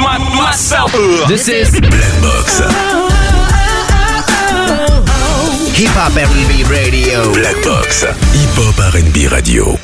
myself. This is Black Box. Hip Hop R&B Radio. Black Box. Hip Hop R&B Radio.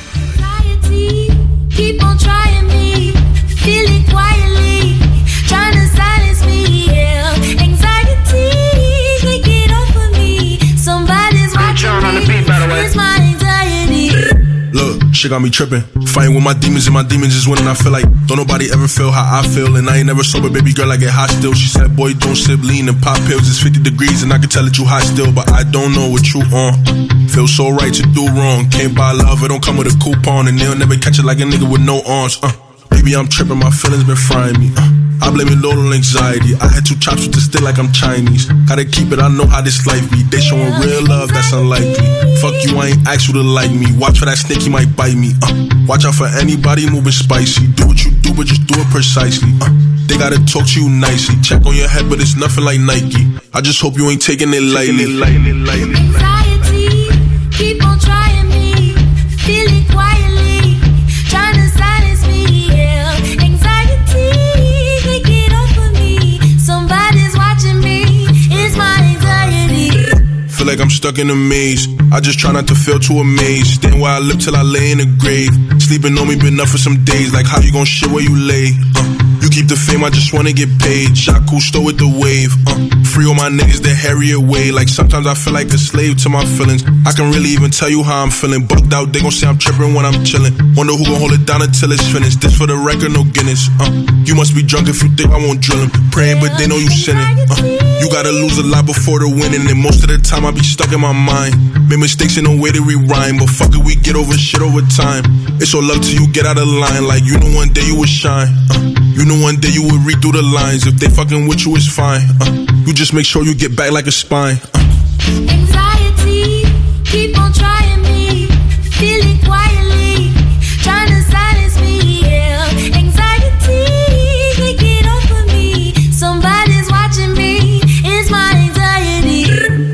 Keep on trying me, feel it quietly, trying to silence me, yeah. Anxiety, can't get off of me. Somebody's watching me, it's my anxiety. Look, shit got me tripping. Fighting with my demons and my demons is winning. I feel like don't nobody ever feel how I feel. And I ain't never sober, baby girl, I get hot still. She said, boy, don't sip lean and pop pills. It's 50 degrees and I can tell that you hot still. But I don't know what you on. Feel so right to do wrong. Can't buy love, it don't come with a coupon. And they'll never catch it like a nigga with no arms. Baby, I'm tripping, my feelings been frying me. I blame it all on anxiety. I had 2 chops with the stick like I'm Chinese. Gotta keep it, I know how this life be. They showing real love, that's unlikely. Fuck you, I ain't asked you to like me. Watch for that snake, he might bite me. Watch out for anybody moving spicy. Do what you do, but just do it precisely. They gotta talk to you nicely. Check on your head, but it's nothing like Nike. I just hope you ain't taking it lightly. Anxiety, keep on trying me, feel it quietly, trying to silence me, yeah. Anxiety, can't get off of me. Somebody's watching me, it's my anxiety. Feel like I'm stuck in a maze. I just try not to feel too amazed. Stand where I live till I lay in the grave. Sleeping on me been up for some days. Like how you gon' shit where you lay? You keep the fame, I just wanna get paid. Shot Cousteau with the wave. Free all my niggas, they harry away. Like sometimes I feel like a slave to my feelings. I can really even tell you how I'm feeling. Bugged out, they gon' say I'm trippin' when I'm chillin'. Wonder who gon' hold it down until it's finished. This for the record, no Guinness. You must be drunk if you think I won't drill him. Praying, but they know you sinning. You gotta lose a lot before the winning. And most of the time I be stuck in my mind. Made mistakes in no way to rewind. But fuck it, we get over shit over time. It's all love till you get out of line. Like you know one day you would shine. You know one day you would read through the lines. If they fucking with you, it's fine. You just make sure you get back like a spine. Anxiety, keep on trying me, feel it quietly, trying to silence me, yeah. Anxiety, can't get off of me. Somebody's watching me, it's my anxiety.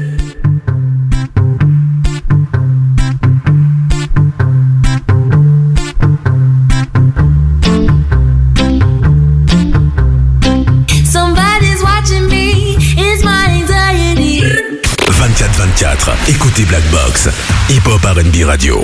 Somebody's watching me, it's my anxiety. 24/24. Écoutez Black Box. Hip Hop R&B Radio.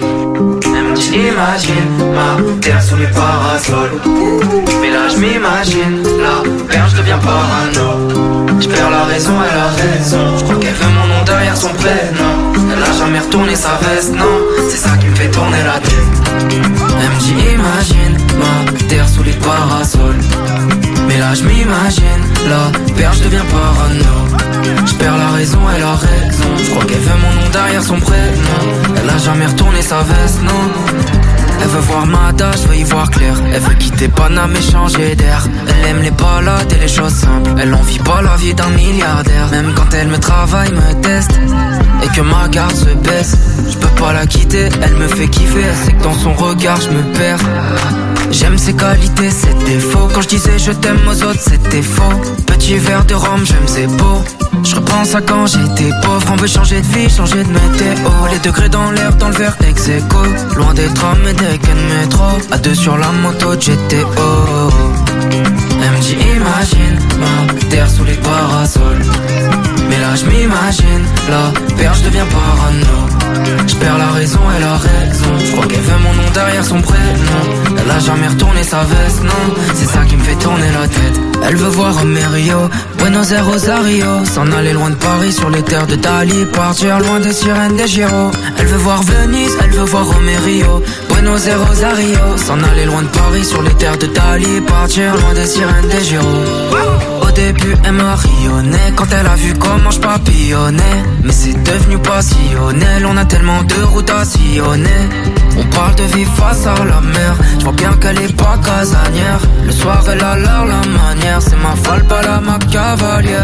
Imagine ma terre sous les parasols. Mais là je m'imagine, la perche devient parano. Je perds la raison, elle a raison. Je crois qu'elle veut mon nom derrière son prénom. Elle a jamais retourné sa veste, non. C'est ça qui me fait tourner la tête. Elle me dit imagine ma terre sous les parasols. Mais là je m'imagine, la perche devient parano. Je perds la raison, elle a raison. Je crois qu'elle veut mon nom derrière son prénom. Elle a jamais retourné sa veste, non. Elle veut voir ma date, je veux y voir clair. Elle veut quitter Paname et changer d'air. Elle aime les balades et les choses simples. Elle en vit pas la vie d'un milliardaire. Même quand elle me travaille, me teste et que ma garde se baisse, je peux pas la quitter, elle me fait kiffer. Elle sait que dans son regard je me perds. J'aime ses qualités, ses défauts. Quand je disais je t'aime aux autres, c'était faux. Petit verre de rhum, j'aime ses beaux. Je repense à quand j'étais pauvre. On veut changer de vie, changer de météo. Les degrés dans l'air, dans le verre ex aequo. Loin des trams et des quais de métro. À deux sur la moto de GTO. Elle me dit imagine ma terre sous les parasols. Mais là je m'imagine, la perche devient parano. Je perds la raison, elle a raison. Je crois qu'elle veut mon nom derrière son prénom. Elle a jamais retourné sa veste, non. C'est ça qui me fait tourner la tête. Elle veut voir Romerio, Buenos Aires, Rosario. S'en aller loin de Paris sur les terres de Dali. Partir loin des sirènes des Giro. Elle veut voir Venise, elle veut voir Romerio, Buenos Aires, Rosario. S'en aller loin de Paris sur les terres de Dali. Partir loin des sirènes des Giro. Au début elle m'a rayonné quand elle a vu comment je papillonnais. Mais c'est devenu passionnel, on a tellement de routes à sillonner. On parle de vivre face à la mer. Je vois bien qu'elle est pas casanière. Le soir elle a l'air la manière. C'est ma folle, pas la ma cavalière.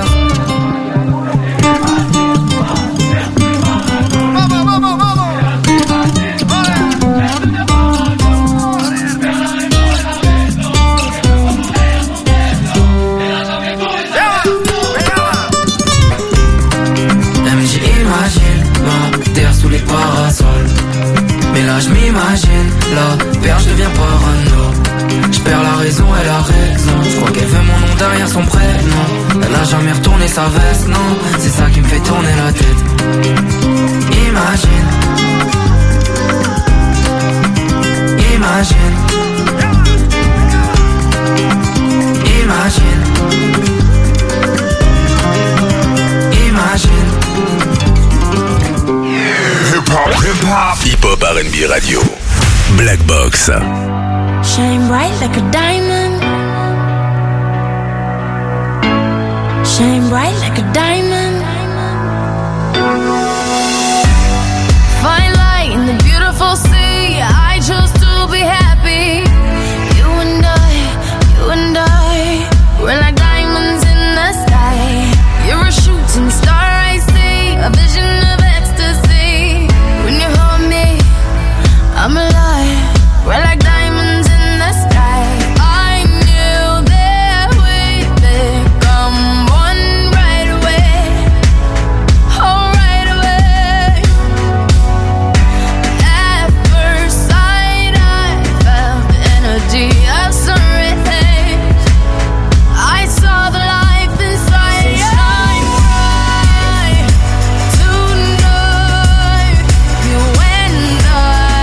Mais là je m'imagine, la perche devient parano. Je perds la raison, elle a raison. Je crois qu'elle veut derrière son prénom. Elle a jamais retourné sa veste, non. C'est ça qui me fait tourner la tête. Imagine. Imagine. Imagine. Imagine. Hip-hop R&B Radio. Black Box. Shine bright like a diamond. Shine bright like a diamond. Fine light in the beautiful sea. I chose to be happy. You and I, we're like diamonds in the sky. You're a shooting star, I see, a vision of ecstasy. When you hold me, I'm alive. We're like diamonds in the sky. I knew that we'd become one right away. Oh, right away. At first sight, I felt the energy of sun rays. I saw the life inside you. Shine bright tonight. You and I,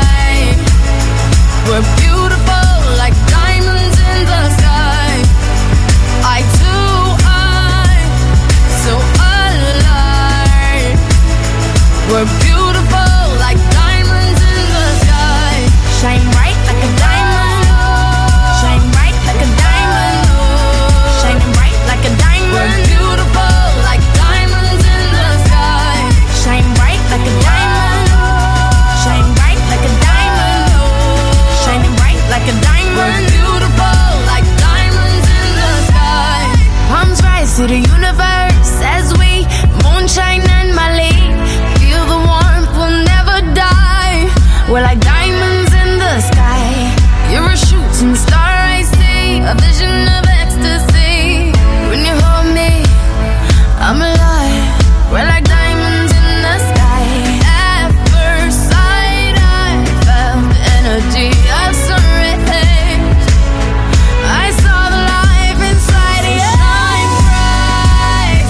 we're beautiful like diamonds in the sky. Eye to eye, so alive. We're beautiful like diamonds in the sky. Shine bright like a diamond. Shine bright like a diamond. Shining bright like a diamond. We're beautiful like diamonds in the sky. Shine bright like a diamond. Shine bright like a diamond. Shining bright like a diamond. We're beautiful like diamonds in the sky. Palms rise to the universe as we moonshine and Mali. Feel the warmth, we'll never die. We're like diamonds in the sky. You're a shooting star, I see, a vision of ecstasy. When you hold me, I'm alive. We're like diamonds in the sky. At first sight, I felt the energy of sun rays. I saw the life inside you. Shine bright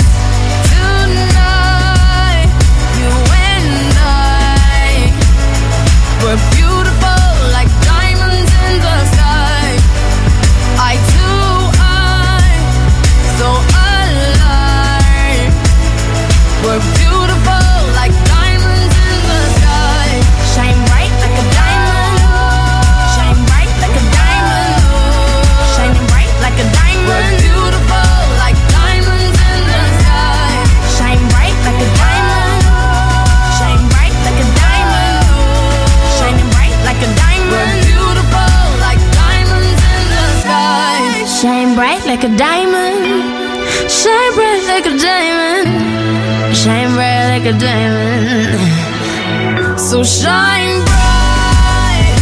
tonight. You and I, we're beautiful like diamonds in the sky. Eye to eye, so alive. We're beautiful like diamonds in the sky. Shine bright like a diamond. Shine bright like a diamond. Shining bright like a diamond. We're beautiful like diamonds in the sky. Shine bright like a diamond. Shine bright like a diamond. Shining bright like a diamond. We're beautiful like diamonds in the sky. Shine bright like a diamond. Shine bright like a diamond. Shine bright like a diamond. So shine bright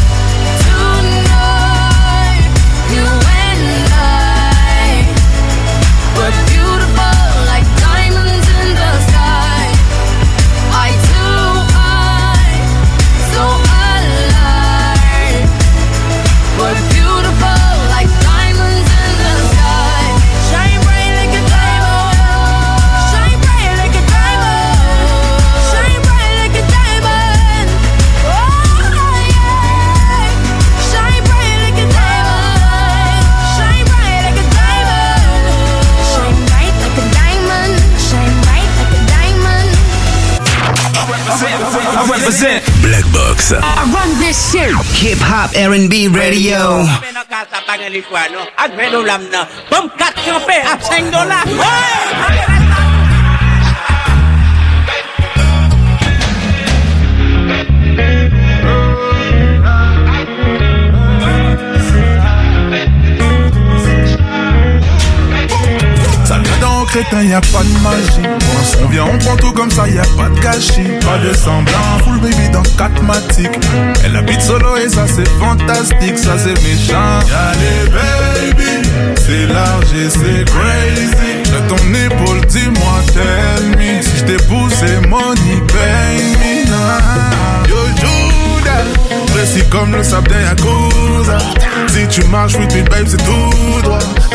tonight. You and I, we're beautiful like diamonds in the sky. Eye to eye, so alive. We're beautiful like diamonds in the sky. Shine bright like a diamond. Shine bright like a diamond. Shine bright like a diamond. Oh yeah. Shine bright like a diamond. Shine bright like a diamond. Shine bright like a diamond. Shine bright like a diamond. I represent Black Box. I run this shit. Hip Hop R&B Radio. At menulam na. Pumkat kape at $5. Ça vient dans crétin, y'a pas de magie. On vient, on prend tout comme ça, y'a pas de gâchis. Pas de semblant, full baby dans 4 matiques. Elle habite solo et ça c'est fantastique, ça c'est méchant. Y'a les baby, c'est large et c'est crazy. J'ai ton épaule, dis-moi, tell me. Si j't'épouse, c'est money, pay me. Yo, Judas, précis comme le sable d'un Yakuza. Si tu marches, with me, babe, c'est tout droit. Ta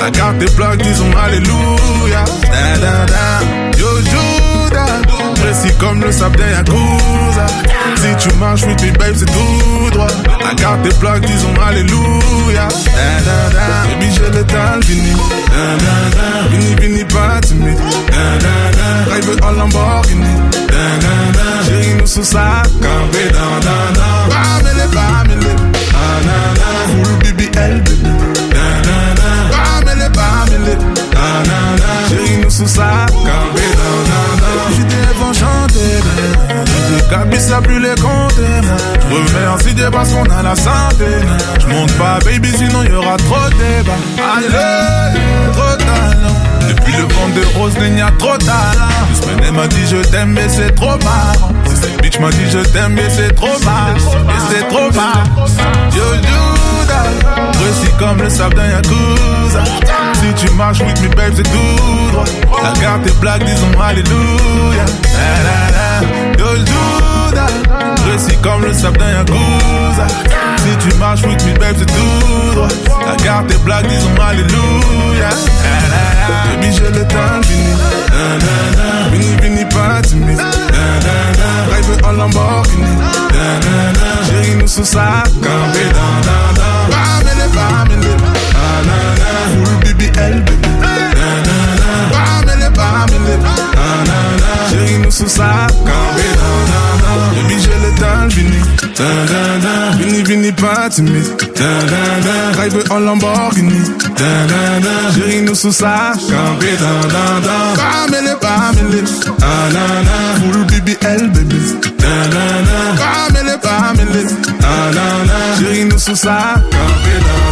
La carte est plaque, disons alléluia. Da da da, yo Judas, précis comme le sable d'un Yakuza. Si tu marches with me babe c'est tout droit. La carte est plaque, disons alléluia. Da da da, baby j'ai l'étal fini. Da da da, vini vini pas timide. Da da da, drive en Lamborghini. Da da da, chérie nous sous sa campé. Da da da, bamele bamele. Da da da, full BBL baby. Da da da, bamele bamele. Da da da, chérie nous sous sa campé. Da da da, j'étais vont chanter. Je cabisse à plus les compter. Je remercie Dieu parce qu'on a la santé. Je monte pas baby sinon y'aura trop de débat. Allez, trop de talent. Depuis le vent de Roselyne y'a trop de talent. Juste elle m'a dit je t'aime mais c'est trop marrant. Si cette bitch m'a dit je t'aime mais c'est trop marrant. Et c'est trop marrant. Yo Judas, précis comme le sable d'un Yakuza. Si tu marches with me babe c'est tout droit. La carte est blague disons alléluia. Yo Judas, précis comme le sable d'un Yakuza. Si tu marches with me babe c'est tout droit. La carte est blague disons alléluia. Baby j'ai le temps fini. Vini vini pas timide. Drive en Lamborghini. Chérie nous sous sa campé. Bamele bamele. Full BBL baby. Bamele bamele. Chérie nous sous sa campé. Baby j'ai le temps fini. Vini vini pas timide. Drive en Lamborghini. Chérie nous sous sa campé. Bamele bamele. Full BBL baby. Bamele bamele. Chérie nous sous sa campé.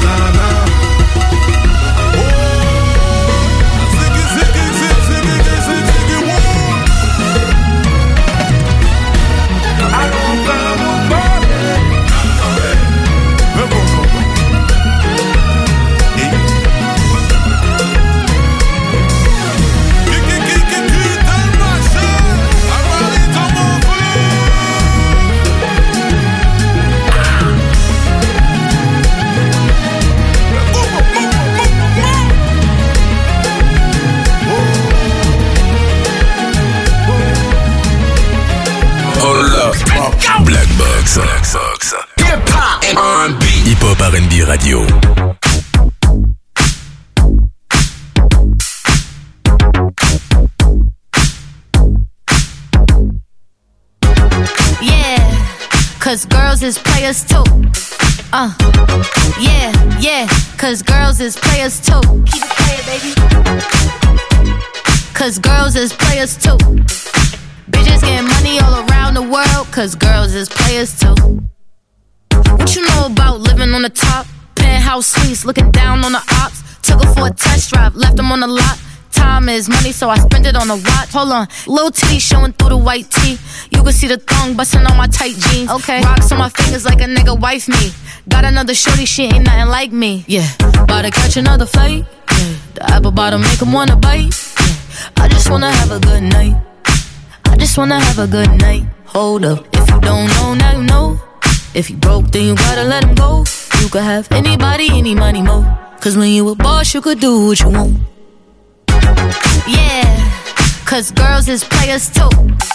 Black Box. Hip-hop and R&B. Hip-hop R&B Radio. Yeah, cause girls is players too. Yeah, cause girls is players too. Keep it playing, baby. Cause girls is players too. Bitches getting money all around the world, cause girls is players too. What you know about living on the top? Penthouse suites, looking down on the ops. Took her for a test drive, left them on the lot. Time is money, so I spend it on a watch. Hold on, little titty showing through the white tee. You can see the thong busting on my tight jeans. Okay, rocks on my fingers like a nigga wife me. Got another shorty, she ain't nothing like me. Yeah, about to catch another flight. Yeah, the apple bottom make him wanna bite. Yeah, I just wanna have a good night. I just wanna have a good night. Hold up, if you don't know, now you know. If you broke, then you gotta let him go. You could have anybody, any money, mo. Cause when you a boss, you could do what you want. Yeah, cause girls is players too.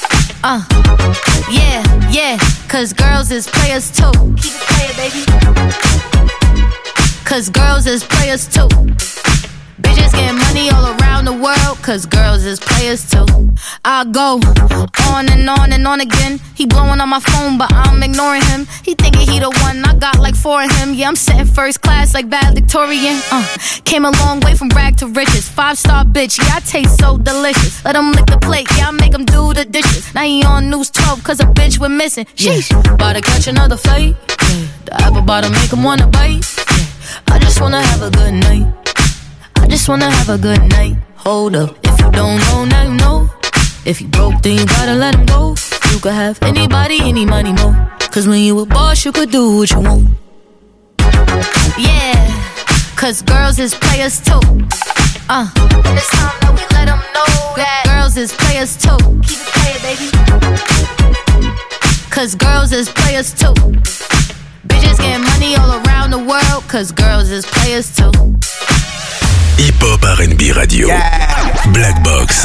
Yeah, cause girls is players too. Keep it playing, baby. Cause girls is players too. Bitches getting money all around the world, cause girls is players too. I go on and on and on again. He blowing on my phone, but I'm ignoring him. He thinking he the one, I got like 4 of him. Yeah, I'm sitting first class like valedictorian. Came a long way from rag to riches. 5-star bitch, yeah, I taste so delicious. Let him lick the plate, yeah, I make him do the dishes. Now he on News 12, cause a bitch went missing. Sheesh, about to catch another fight. Yeah, the apple bottom make him wanna bite. Yeah, I just wanna have a good night. I just wanna have a good night. Hold up, if you don't know, now you know. If you broke, then you gotta let him go. You could have anybody, any money, mo. Cause when you a boss, you could do what you want. Yeah, cause girls is players too. And it's time that we let them know that girls is players too. Keep it playing, baby. Cause girls is players too. Bitches getting money all around the world, cause girls is players too. Hip-hop R&B Radio. Yeah. Black Box.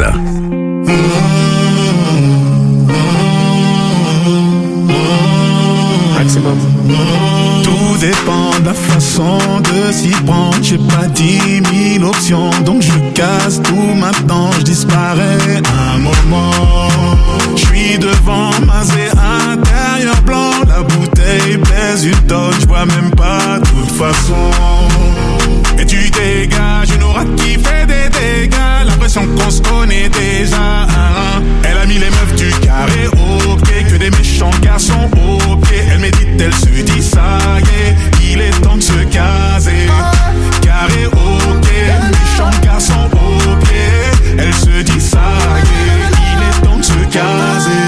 Maximum. Tout dépend de la façon de s'y prendre. J'ai pas 10 000 options, donc je casse tout maintenant. Je disparais un moment. Je suis devant Mazé intérieur blanc. La bouteille pèse une tonne, je vois même pas de toute façon. Et tu dégages une aura qui fait des dégâts. L'impression qu'on se connaît déjà. Elle a mis les meufs du carré au pied, que des méchants garçons au pied. Elle médite, elle se dit ça y est, il est temps de se caser. Carré au pied, méchants garçons au pied. Elle se dit ça y est, il est temps de se caser.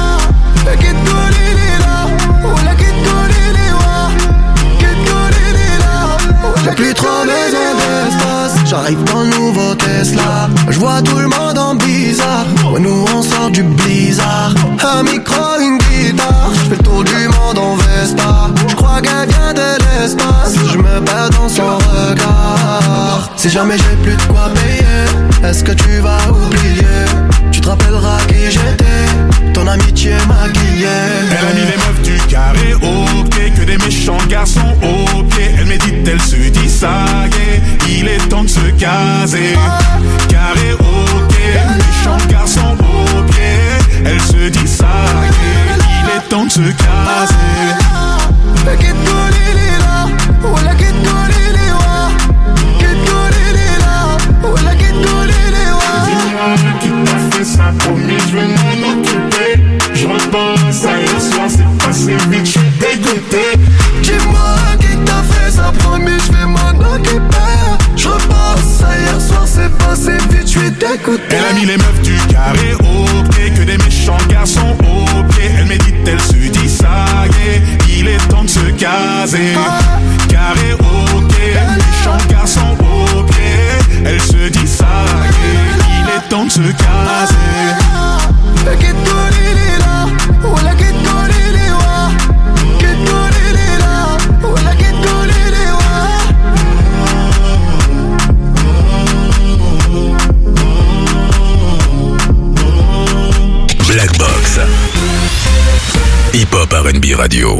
J'ai plus trop besoin d'espace. J'arrive dans le nouveau Tesla. Je vois tout le monde en bizarre. Ouais, nous on sort du blizzard. Un micro, une guitare. Je fais le tour du monde en Vespa. Je crois qu'elle vient de l'espace. Je me perds dans son regard. Si jamais j'ai plus de quoi payer, est-ce que tu vas oublier? Tu te rappelleras qui j'étais, ton amitié maquillée. Elle a mis les meufs du carré au pied, que des méchants garçons au pied. Elle médite, elle se dit ça y est, il est temps de se caser. Carré au pied, méchants garçons au pied. Elle se dit ça y est, il est temps de se caser. Qui t'a fait ça, promis, je vais m'en occuper. Je repense à hier soir, c'est passé vite, je suis dégoûté. Dis-moi qui t'a fait ça, promis, je vais m'en occuper. Je repense à hier soir, c'est passé vite, je suis dégoûté. Elle a mis les meufs du carré au pied, que des méchants garçons au pied. Elle médite, elle se dit ça y est, il est temps de se caser. Carré au pied, méchants garçons au pied. Elle se dit ça y est, il est temps de se caser. Black Box. Hip-hop R&B Radio.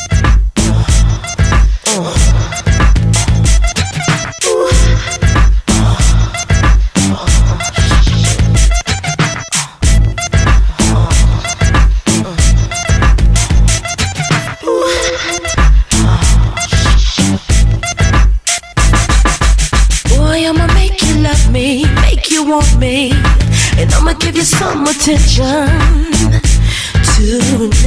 Want me, and I'ma give you some attention tonight.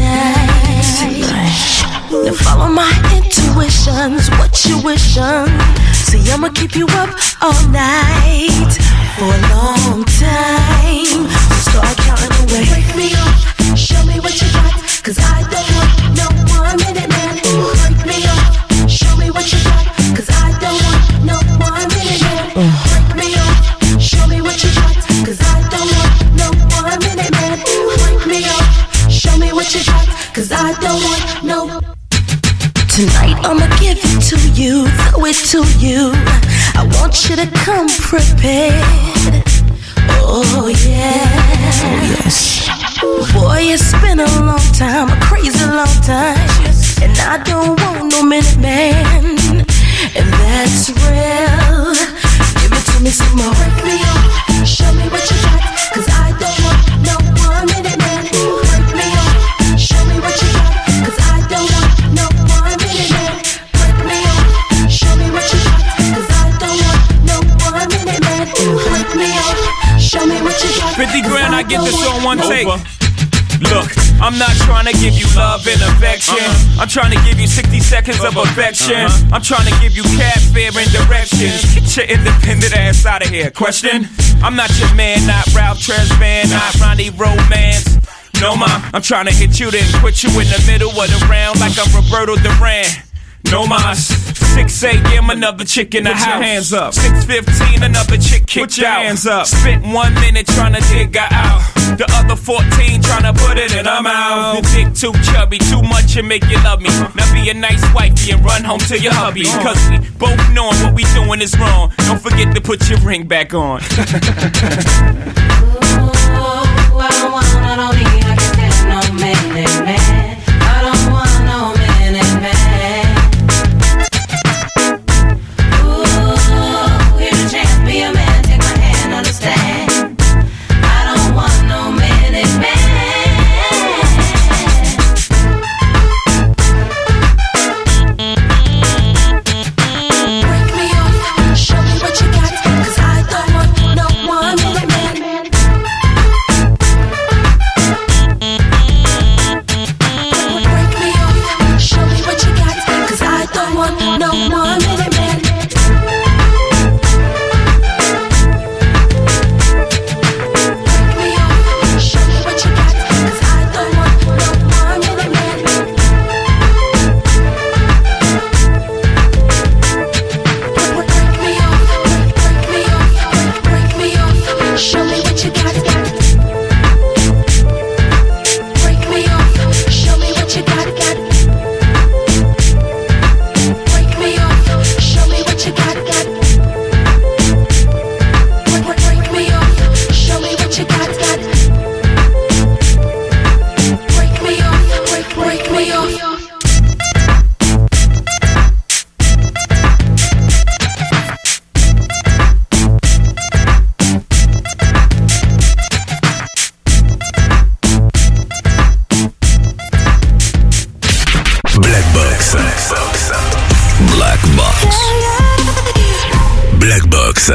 Now follow my intuitions, what you wishin'. See, I'ma keep you up all night for a long time. So start counting away. Break me off, show me what you got, 'cause I don't want no 1 minute man. Break me off, show me what you got, 'cause I don't want no 1 minute man. Break me off, show me what you got, 'cause I don't want no 1 minute man. Break me off, show me what you got, 'cause I don't want no. Tonight I'ma give it to you, throw it to you. I want you to come prepared. Oh yeah, oh, yes. Boy, it's been a long time, a crazy long time, and I don't want no minute man, and that's real. Give it to me some more. Break me off, show me what you got, 'cause I don't want no 1 minute man. Break me off, show me what you got, 'cause I don't want no 1 minute man. Break me off, show me what you got, 'cause I don't want no 1 minute man. Break me off, show me what you got. 50 grand, I get this on one take. Look, I'm not trying to give you love and affection. I'm trying to give you 60 seconds of affection. I'm trying to give you cab fare and directions. Get your independent ass out of here. Question? I'm not your man, not Ralph Tresvant, not Ronnie Romance. No, ma, I'm trying to hit you, then put you in the middle of the round like I'm Roberto Duran. No mas. 6 a.m. another chick in the house. Put your hands up. 6:15 another chick kicked out. Put your hands up. Spent 1 minute trying to dig her out. The other 14 tryna put it in her mouth. The dick too chubby, too much and make you love me. Now be a nice wifey and run home to your hubby. Cause we both knowing what we doing is wrong. Don't forget to put your ring back on. I don't need, I can have no man. I don't want no man. Ooh, here's a chance, be a man, take my hand, understand. I don't want no man. Break me off, show me what you got, 'cause I don't want no 1 minute man. Break me off, show me what you got, 'cause I don't want no 1 minute man. Break me off, show me what you got, 'cause I don't want no 1 minute man. Break me off, show me what you got. Break me off, show me what you got. Break me off, show me what you got. Break me off, show me what you got. Break me off, break me off. Black Box. Black Box. Black Box.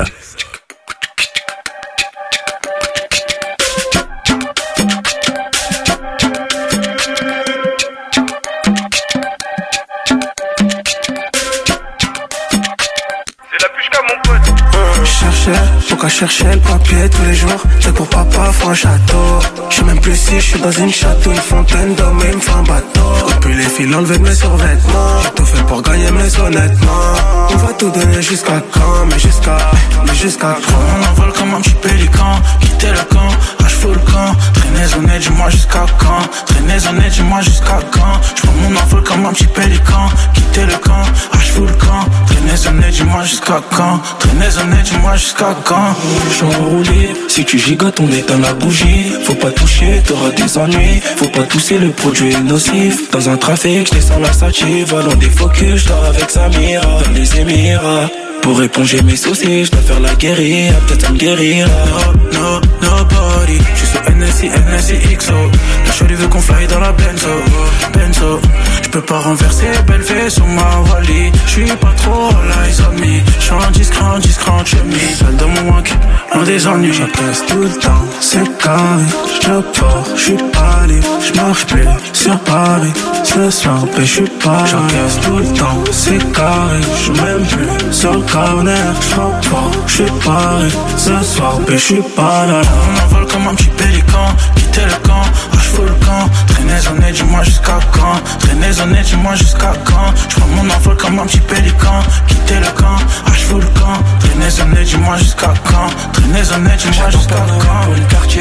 Faut qu'à chercher le papier tous les jours. C'est pour papa, faut un château. J'sais même plus si j'suis dans une château, une fontaine d'hommes et me fait un bateau. J'repue les fils, enlever de mes survêtements. J'ai tout fait pour gagner, mais honnêtement, on va tout donner jusqu'à quand? Mais jusqu'à quand? On envole comme un petit pélican. Quitter le camp, full le camp. Traînez honnête, dis-moi jusqu'à quand? Traînez honnête, dis-moi jusqu'à quand? J'prends mon envol comme un petit pélican. Quitter le camp, full le camp. Traînez honnête, dis-moi jusqu'à quand? Traînez honnête, dis-moi jusqu'à quand? J'suis enroulé, si tu gigotes on éteint la bougie. Faut pas toucher, t'auras des ennuis. Faut pas tousser, le produit est nocif. Dans un trafic, j'descends la sative. Volant des focus, j'dors avec Samira. Dans les Émirats, pour éponger mes soucis, j'dois faire la guérilla. Peut-être ça me guérira. Nobody. J'suis sur NSI, XO. La chérie veut qu'on fly dans la Benzo. J'peux pas renverser, belle fée sur ma Wally. J'suis pas trop eyes on me. J'suis en discret en chemise. Seul dans mon wank, loin des ennuis. J'encaisse tout le temps, c'est carré. J'pars, j'suis pas libre. J'marche plus sur Paris. Ce soir, j'suis pas. J'encaisse tout le temps, c'est carré. J'suis même plus sur le corner. J'pars, j'suis Paris. Ce soir, j'suis pas là. On envole comme un petit pélican. Quitter le camp, full le camp. Traînez honnête, dis-moi jusqu'à quand? Traînez honnête, dis-moi jusqu'à quand? J'prends mon envol comme un petit pélican. Quitter le camp, full le camp. Traînez honnête, dis-moi jusqu'à quand? Traînez honnête, dis-moi jusqu'à quand? Pour le quartier,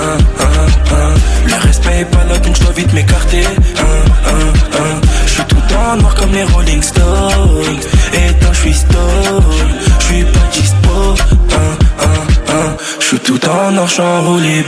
le respect est pas là donc j'dois vite m'écarter. J'suis tout en noir comme les Rolling Stones. Et toi j'suis stone, j'suis pas dispo. J'suis tout en noir, j'suis enroulé.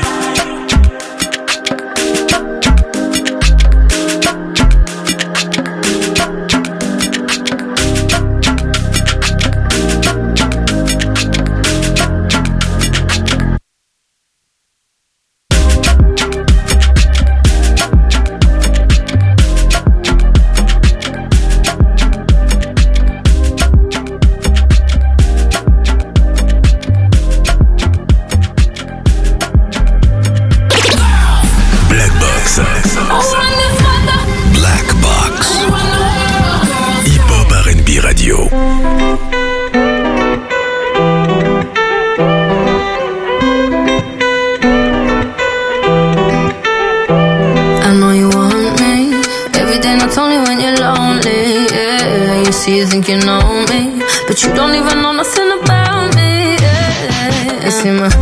You think you know me, but you don't even know nothing about me. Yeah. You see my thick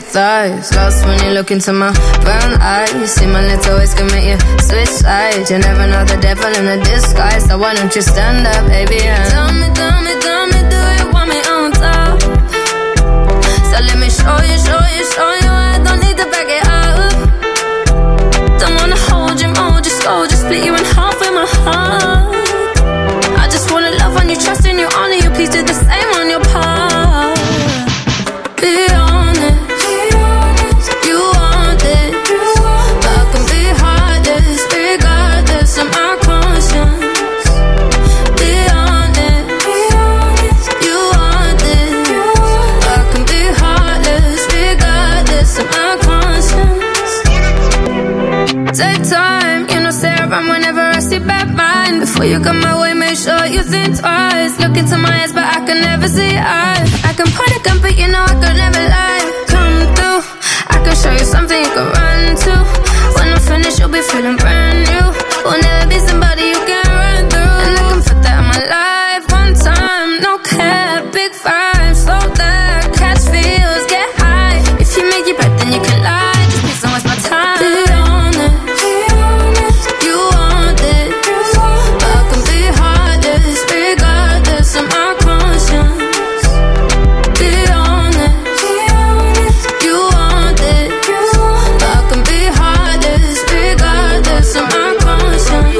thighs. Lost when you look into my brown eyes. See my little ways can make you switch sides. You never know the devil in a disguise. So why don't you stand up, baby, and tell me, do you want me on top? So let me show you, I don't need to back it up. Don't wanna hold you, mold you, scold you, split you in half with my heart. I just wanna love on you, trust in you, honor you, please do the same on your part. Be honest, you want it, but I can be heartless, regardless of my conscience. Be honest, you want it, but I can be heartless, regardless of my conscience. Take time, you know, stay around whenever I see bad mind. Before you come my way, make sure you think twice. Look into my eyes, but I can never see eyes. I can point a gun, but you know I could never lie. Come through, I can show you something you can run to. When I'm finished, you'll be feeling brand new. Will never be somebody you can run through. And I can put that in my life one time. No cap, big vibe, slow down, catch feels, get high. If you make your bet, then you can lie. Just please don't waste my time. Be honest, you want it, but I can be heartless, regardless of my conscience. Be honest, you want it, but I can be heartless, regardless of my conscience.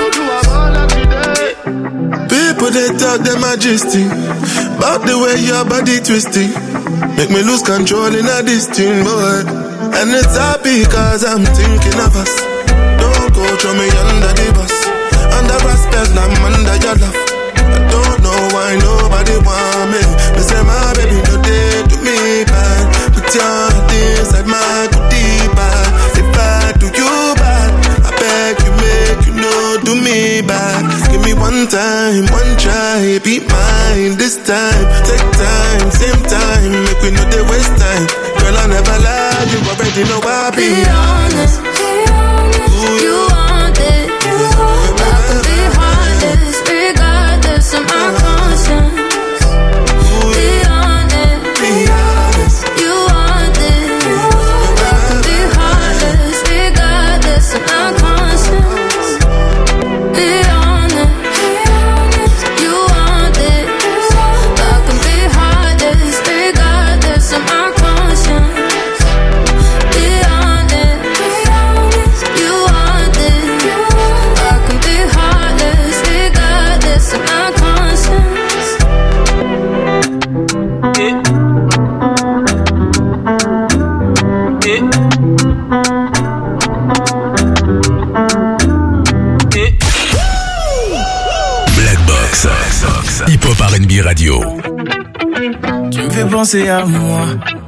People they talk them majesty about the way your body twisting, make me lose control in a this thing, boy. And it's happy cause I'm thinking of us. Don't go throw me under the bus. Under respect, I'm under your love. I don't know why nobody want me. They say my baby no they do me bad. Put your heart inside my goodie bag. If I do you bad, I beg you make you know do me bad. Give me one time, one try, be mine this time. Take time, same time, make we know they waste time. Girl I never lie, you already know I be honest. You want it, but I can be heartless, regardless of my conscience. Be honest, you want it, but I can be heartless, regardless of my conscience. Be honest, you want it, but I can be heartless, regardless of my conscience. Be honest, you want it, but I can be heartless, regardless of my conscience. Black Box, Hip Hop R&B Radio. Tu me fais penser à moi.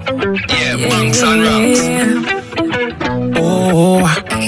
Oh,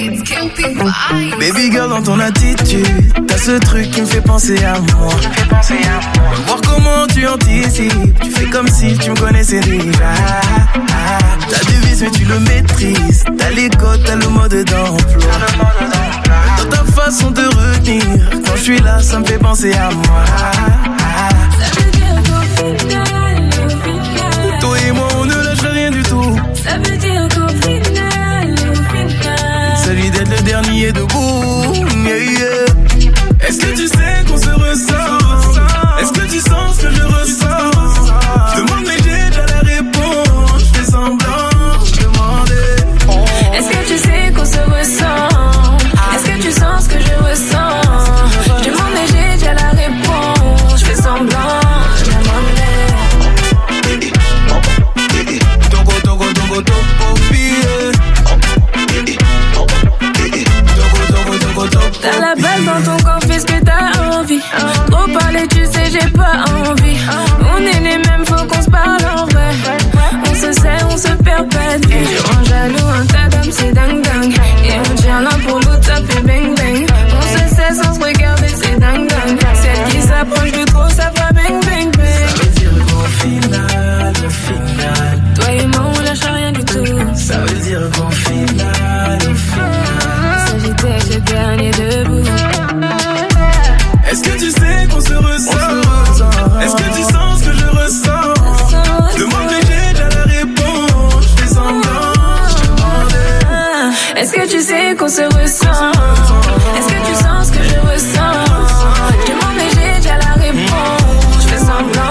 baby girl, dans ton attitude, t'as ce truc qui me fait penser à moi. Voir comment tu anticipes, tu fais comme si tu me connaissais déjà. T'as des vices mais tu le maîtrises, t'as les codes, t'as le mode d'emploi. Dans ta façon de retenir, quand je suis là, ça me fait penser à moi. Ça veut dire qu'au final, Toi et moi, on ne lâche rien du tout. ça veut dire qu'au final, Celui d'être le dernier debout, yeah, yeah. Est-ce que tu sais qu'on se ressent? Est-ce que tu sens ce que je ressens? Je demande mais j'ai déjà la réponse. Je fais semblant de demander. Est-ce que tu sais qu'on se ressent? Est-ce que tu sens ce que je ressens? Je demande mais j'ai déjà la réponse. Je fais semblant de demander. plus qu'on se ressent. Est-ce que tu sens ce que je ressens? Je demande mais j'ai déjà la réponse. Je fais semblant.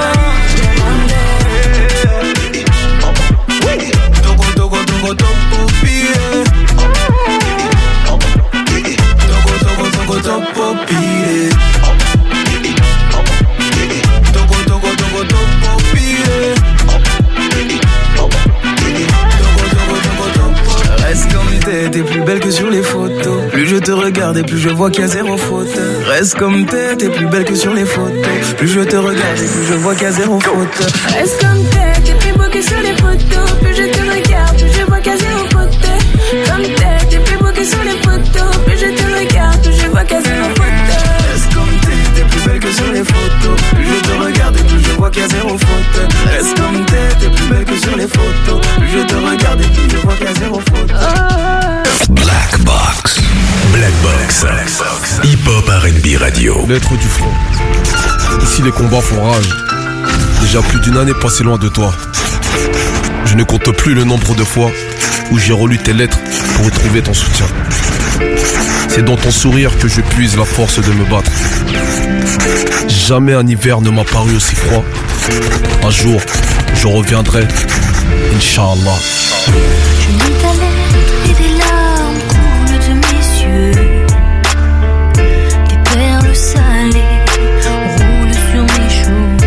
Reste comme t'es plus belle que sur les photos. Plus je te regarde et plus je vois qu'il y a zéro faute. Reste comme t'es plus belle que sur les photos. Plus je te regarde et plus je vois qu'il y a zéro faute. Reste comme t'es plus beau que sur les photos. Plus je te regarde, plus je vois qu'il y a zéro faute. Comme t'es plus beau que sur les photos. Plus je te regarde, plus je vois qu'il y a zéro faute. Reste comme t'es plus belle que sur les photos. Plus je te regarde et plus je vois qu'il y a zéro faute. Reste comme t'es plus belle que sur les photos. Plus je te regarde et plus je vois qu'il y a zéro faute. Black Box. Black Box. Hip Hop R&B Radio. Lettre du front. Ici les combats font rage. Déjà plus d'une année passée loin de toi. Je ne compte plus le nombre de fois où j'ai relu tes lettres pour retrouver ton soutien. C'est dans ton sourire que je puise la force de me battre. Jamais un hiver ne m'a paru aussi froid. Un jour, je reviendrai, Inch'Allah. Je lis ta lettre et des larmes coulent de mes yeux. Des perles salées roulent sur mes joues.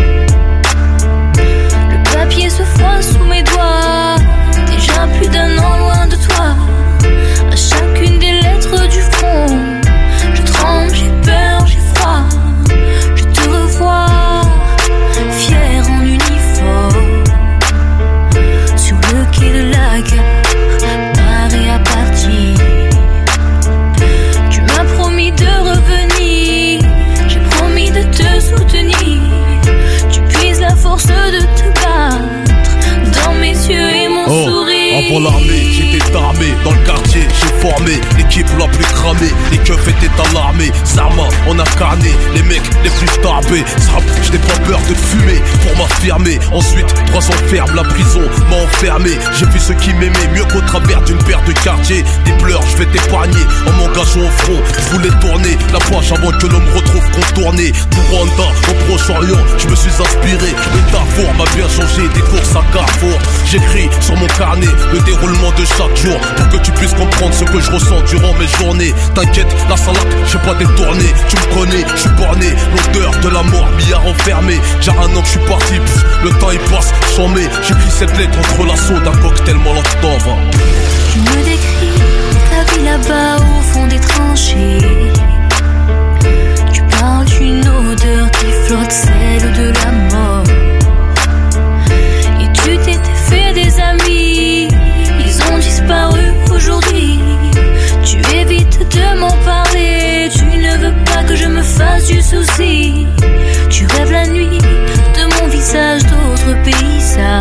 Le papier se froisse sous mes doigts. Déjà plus d'un an loin de toi. À chacune des lettres du front, je tremble, j'ai peur, j'ai froid. Je te revois, fier en uniforme, sur le quai de la gare, Paris à partir. Tu m'as promis de revenir, j'ai promis de te soutenir. Tu puises la force de te battre dans mes yeux et mon sourire. Avant l'armée, j'étais armé. Dans le quartier, j'ai formé l'équipe la plus cramée. Les keufs étaient alarmés. Zarma, on a carné les mecs les plus tarbés. Zap, je n'ai pas peur de fumer pour m'affirmer. Ensuite, 3 ans ferme, la prison m'a enfermé. J'ai vu ceux qui m'aimaient mieux qu'au travers d'une paire de quartiers. Des pleurs, je vais t'épargner en m'engageant au front. Je voulais tourner la page avant que l'on me retrouve contourné. Du Rwanda au Proche-Orient, je me suis inspiré. Le Darfour m'a bien changé, des courses à Carrefour. J'écris sur mon carnet le déroulement de chaque jour pour que tu puisses comprendre ce que je ressens durant mes journées. T'inquiète, la salade, j'ai pas détourné. Tu me connais, je suis borné. L'odeur de la mort m'y a renfermé. J'ai un an que je suis parti, le temps il passe, j'en mets. J'écris cette lettre contre l'assaut d'un cocktail molotov. Tu me décris ta vie là-bas au fond des tranchées. Tu parles d'une odeur qui flotte, celle de la mort. Et tu t'étais fait des amis, ils ont disparu aujourd'hui. Tu évites de m'en parler, tu ne veux pas que je me fasse du souci. Tu rêves la nuit de mon visage, d'autres paysages.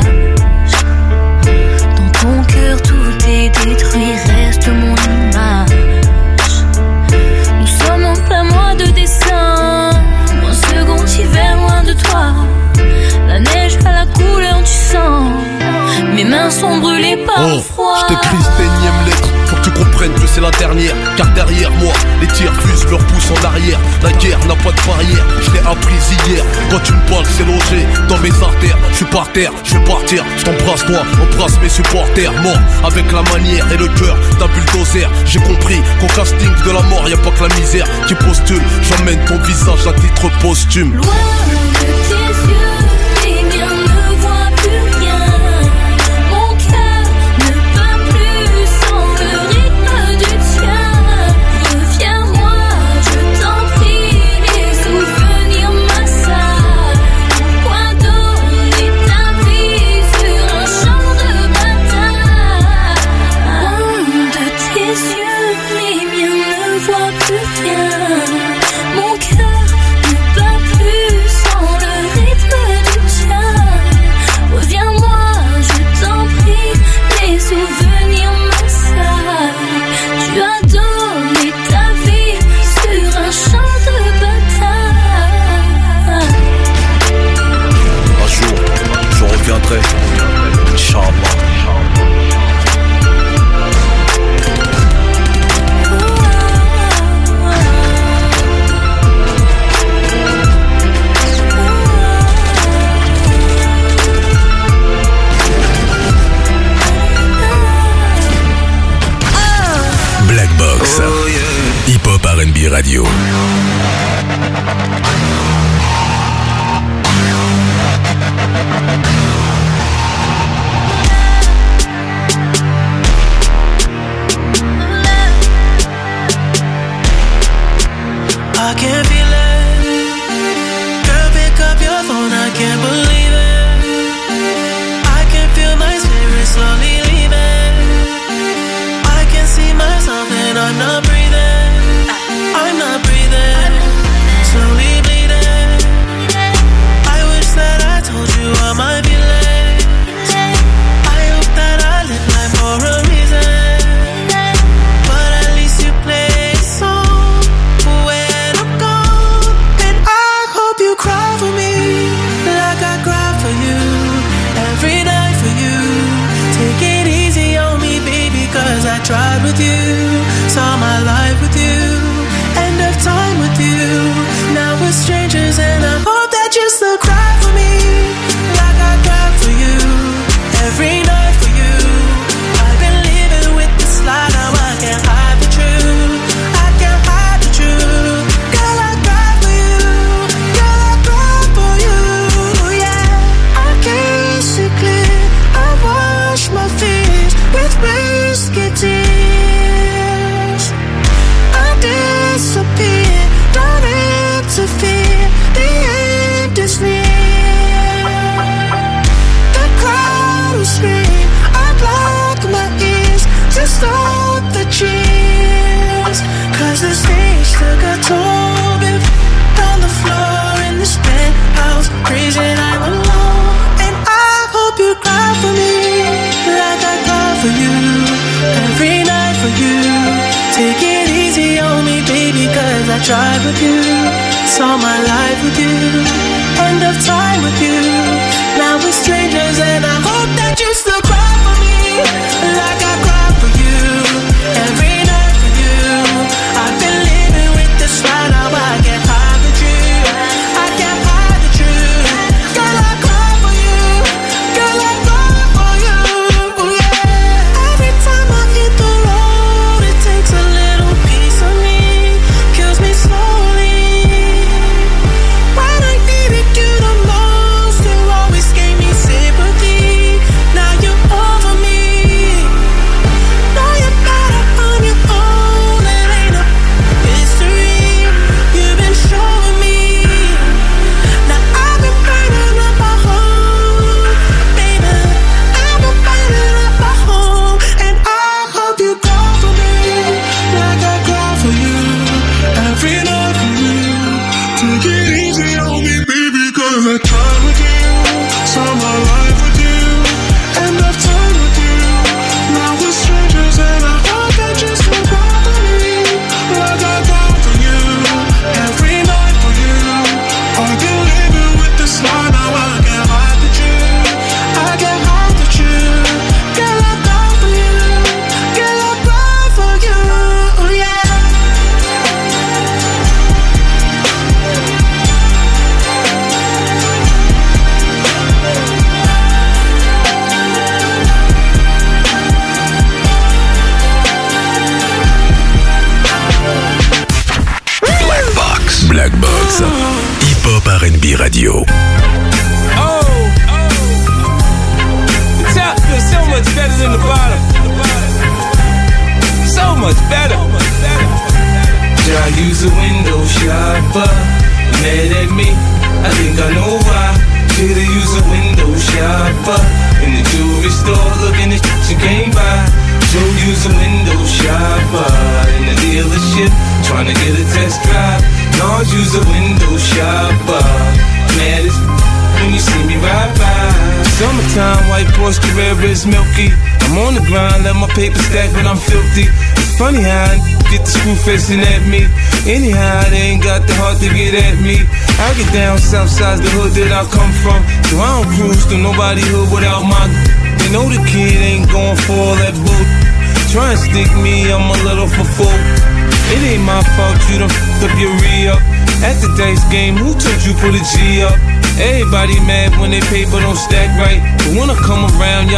Dans ton cœur tout est détruit, reste mon image. Nous sommes en plein mois de décembre, un second hiver loin de toi. La neige a la couleur du sang, mes mains sont brûlées par le froid. Je t'écris cette énième lettre, faut que tu comprennes que c'est la dernière. Car derrière moi, les tirs fusent, leur pouce en arrière. La guerre n'a pas de barrière, je l'ai apprise hier. Quand tu me parles, c'est logé dans mes artères. Je suis par terre, je vais partir, je t'embrasse toi, embrasse mes supporters. Mort avec la manière et le cœur d'un bulldozer. J'ai compris qu'au casting de la mort, y'a pas que la misère qui postule. J'emmène ton visage à titre posthume. Loin de tes yeux, les miens ne voient plus rien. Mon cœur ne bat plus sans le rythme du tien. Reviens-moi, je t'en prie, les souvenirs m'assaillent. Pourquoi donner ta vie sur un champ de bataille? Loin de tes yeux, les miens ne voient plus rien. Mon cœur ne bat plus sans le rythme du tien. Reviens-moi, je t'en prie, les souvenirs m'assaillent. Tu as donné ta vie sur un champ de bataille. Un jour, je reviendrai, Inch'Allah. R&B Radio. I can feel it. Girl, pick up your phone, I can't believe it. I can feel my spirit slowly leaving. I can see myself and I'm not breathing. I'm not breathing. Slowly bleeding. I wish that I told you all my feelings. I hope that I live life for a reason. But at least you play a song when I'm gone. And I hope you cry for me like I cry for you. Every night for you. Take it easy on me, baby, cause I tried with you. Saw my life with you. End of time with you. Now we're strangers and I hope that you still cry for me like I cry for you. Every night for you. I've been living with this lie, now I can't hide the truth. I can't hide the truth. Girl, I cry for you. Girl, I cry for you. Yeah, I can't see clear. I wash my fears with whiskey tears. I disappear, don't interfere. The end is near. The crowd will scream. I block my ears to stop the cheers. Cause the stage took a toll. Been on the floor in this penthouse, crazy and I'm alone. And I hope you cry for me like I cry for you. Every night for you. Take it easy on me, baby, cause I tried with you. Saw my life with you. End of time with you. Now we're strangers and I hope that you still cry for me like I cry for you. Every night for you. I've been living with this lie, now I can't hide the truth. I can't hide the truth. Girl, I cry for you. Girl, I cry for you. Yeah. Every time I hit the road, it takes a little piece of me. Kills me slowly. When I needed you the most, you always gave me sympathy. Now you're over me. Know you're better on your own. It ain't a mystery. You've been showing me. Now I've been burning up my home, baby. I've been burning up my home, and I hope you cry for me like I cry for you. Every night for you. Take it easy on me, baby, cause I tried with you. Saw my life with you. End of time with you. Now we're strangers and I hope that you still cry for me like I cry for you. Every night for you. I've been living with this lie, now I can't hide the truth. I can't hide the truth. Girl, I cry for you. Girl, I cry for you. Yeah. Black Box. Hip Hop R&B Radio. The top feels so much better than the bottom. So much better. Should I use a window shopper? Mad at me? I think I know why. Should've used a window shopper in the jewelry store, looking at shit you can't buy. Should use a window shopper in the dealership, trying to get a test drive. No, use a window shopper. Mad as when you see me ride by. Summertime, white Porsche Carrera is milky. I'm on the grind, let my paper stack, but I'm filthy. It's funny how I get the screw facing at me. Anyhow, they ain't got the heart to get at me. I get down south side, the hood that I come from. So I don't cruise to nobody hood without my. They know the kid ain't going for all that boot. Try and stick me, I'm a little for full. It ain't my fault you done f***ed up your re-up. At the dice game, who told you put a G up? Everybody mad when they paper don't stack right. But when I come around, y'all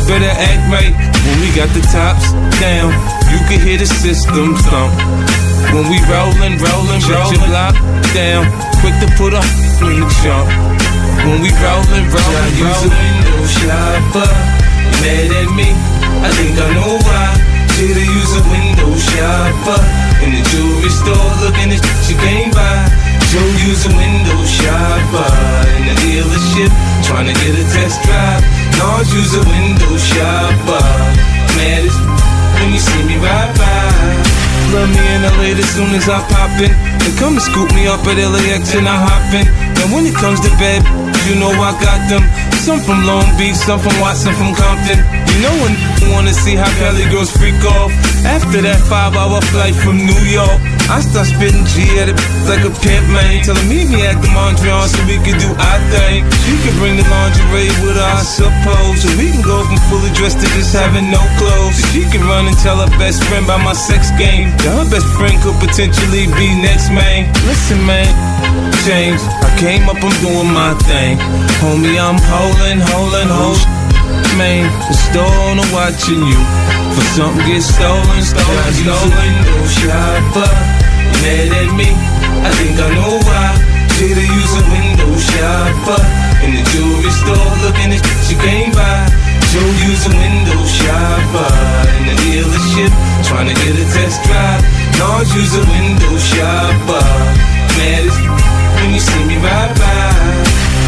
better act right when we got the tops down. You can hear the system thump. When we rollin', shut your block down. Quick to put a in the jump. When we rollin', use a window shopper. You mad at me? I think I know why. Should've used a window shopper. In the jewelry store looking at shit you can't buy. Joe use a window shopper. In the dealership trying to get a test drive. Lord use a window shopper. Mad as when you see me ride by. Love me in LA as soon as I pop in. They come and scoop me up at LAX and I hop in. And when it comes to bed, you know I got them. Some from Long Beach, some from Watson, from Compton. You know when you wanna see how Cali girls freak off. After that 5-hour flight from New York, I start spitting G at it like a pimp, man. Tell her meet me at the Mondrian so we can do our thing. She can bring the lingerie with her, I suppose. So we can go from fully dressed to just having no clothes. So she can run and tell her best friend about my sex game. That her best friend could potentially be next, man. Listen, man, change. I came up, I'm doing my thing. Homie, I'm holding. Man, the store owner watching you. For something get stolen. Window shopper. You mad at me? I think I know why. Should've used a window shopper. In the jewelry store looking at shit you can't buy. Joe use a window shopper. In the dealership trying to get a test drive. Lord use a window shopper. Mad as when you see me ride by.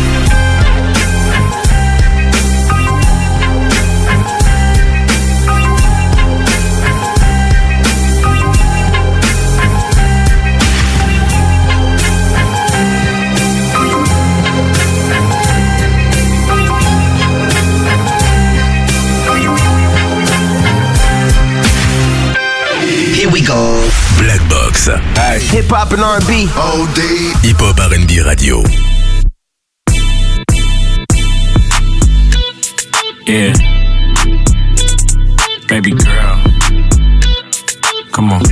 Here we go. Black Box. Hey. Hip hop and R&B. OD. Hip hop R&B radio. Yeah. Baby girl. Come on.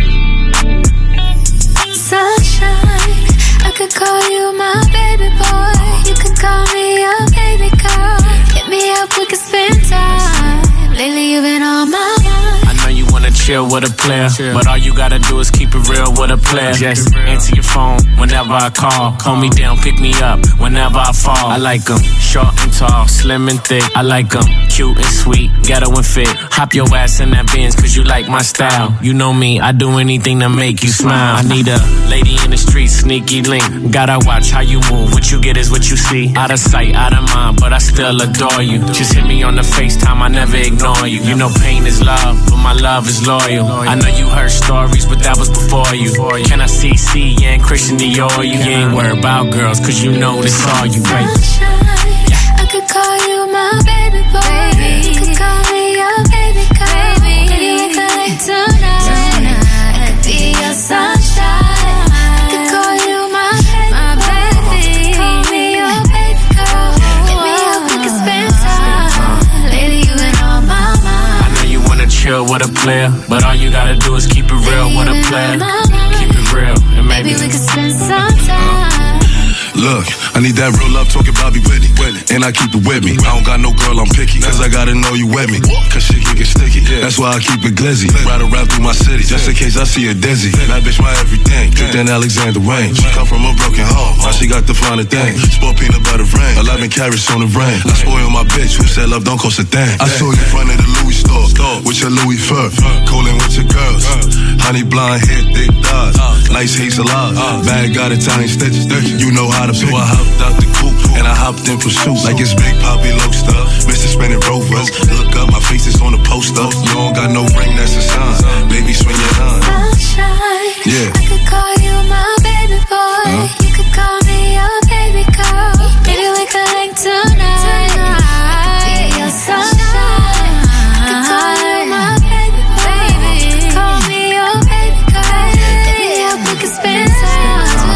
Sunshine, I could call you my baby boy. You could call me your baby girl. Hit me up, we could spend time. Lately you've been on my mind. You wanna chill with a player, but all you gotta do is keep it real with a player. Just answer your phone whenever I call. Call me down, pick me up whenever I fall. I like them short and tall, slim and thick. I like them cute and sweet, ghetto and fit. Hop your ass in that Benz cause you like my style. You know me, I do anything to make you smile. I need a lady in the street, sneaky link. Gotta watch how you move, what you get is what you see. Out of sight, out of mind, but I still adore you. Just hit me on the FaceTime, I never ignore you. You know pain is love, but my love is loyal. I know you heard stories, but that was before you. Can I see you and Christian Dior? You ain't worried about girls, cause you know this all you, baby. I could call you my baby boy. You could call me your baby girl. Baby, we could like tonight. I could be your sunshine. I could call you my baby. Call me your baby girl. Hit me up, we could spend time. Lately you been on my mind. I know you wanna chill with a player, but all you gotta do is keep it real with a player. Keep it real, and maybe we could spend some time. Look, I need that real love talking Bobby Whitney. And I keep it with me. I don't got no girl, I'm picky. Cause I gotta know you with me. Cause shit can get sticky. That's why I keep it glizzy. Ride around through my city. Just in case I see a dizzy. That bitch my everything. Took that Alexander Wayne. She come from a broken home. Now she got the finer thing. Sport peanut butter rain. 11 carats on the brain. I spoil my bitch. Who said love don't cost a thing? I saw you in front of the Louis store. With your Louis fur. Coolin' with your girls. Honey blonde hair, thick thighs. Nice hazel eyes. Bag got Italian stitches. You know how to pick. So I hopped out the coupe and I hopped in pursuit. Like it's Big Poppy Loaster, Mr. Spinning Rovers. Look up, my face is on the poster. You don't got no ring, that's a sign. Baby, swing your line. Sunshine, yeah. I could call you my baby boy. You could call me your baby girl. Maybe we could hang tonight. Be your sunshine. I could call you my baby boy. Call me your baby girl. Hit me up, we could spend time.